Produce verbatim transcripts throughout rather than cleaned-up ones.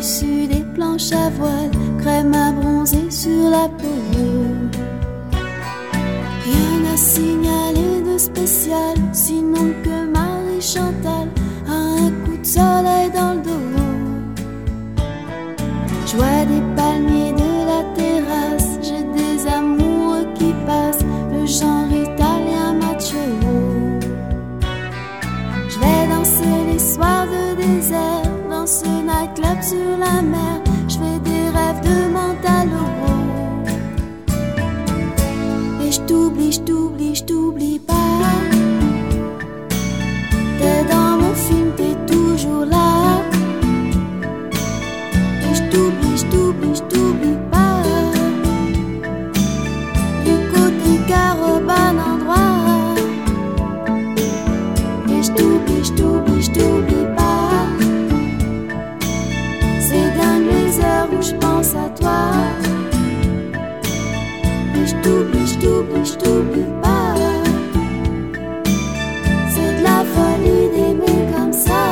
dessus des planches à voile, crème à bronzer sur la peau. Rien à signaler de spécial, sinon que Marie Chantal a un coup de soleil dans le dos. Je vois des palmiers de la terrasse, j'ai des amoureux qui passent, le genre italien macho. Je vais danser les soirs de désert, dans ce nightclub sur la mer, je fais des rêves de Mandalo. Et je t'oublie, je t'oublie, je t'oublie pas. T'es dans mon film, t'es toujours là. Et je t'oublie, je t'oublie, je t'oublie pas. Du côté Caravane endroit. Et je t'oublie, je t'oublie, je t'oublie pas. C'est dingue les heures où je pense à toi. Et je t'oublie, je t'oublie, je t'oublie pas. C'est de la folie d'aimer comme ça.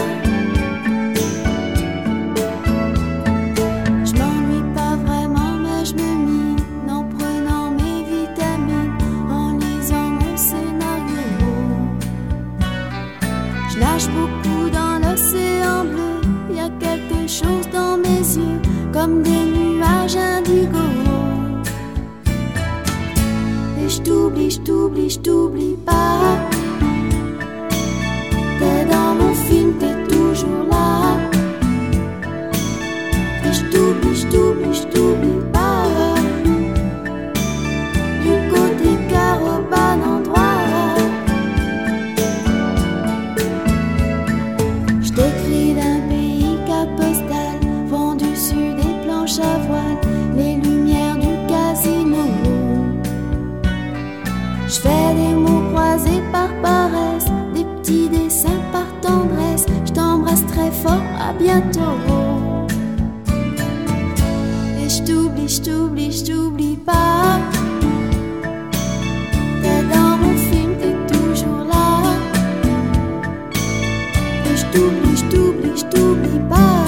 Je m'ennuie pas vraiment, mais je me mine en prenant mes vitamines, en lisant mon scénario. Je nage beaucoup dans l'océan bleu, y a quelque chose dans mes yeux, comme des nuages indigo. Et je t'oublie, je t'oublie, je t'oublie pas. T'es dans mon film, t'es toujours là. Et je t'oublie, je t'oublie, je t'oublie pas. Du côté Caravane endroit. Je t'écris d'un pays capostal, vendu sur des planches à voile, les lumières du casino. Je fais des mots croisés par paresse, des petits dessins par tendresse. Je t'embrasse très fort, à bientôt. Et je t'oublie, je t'oublie, je t'oublie pas. T'es dans mon film, t'es toujours là. Et je t'oublie, je t'oublie, je t'oublie pas.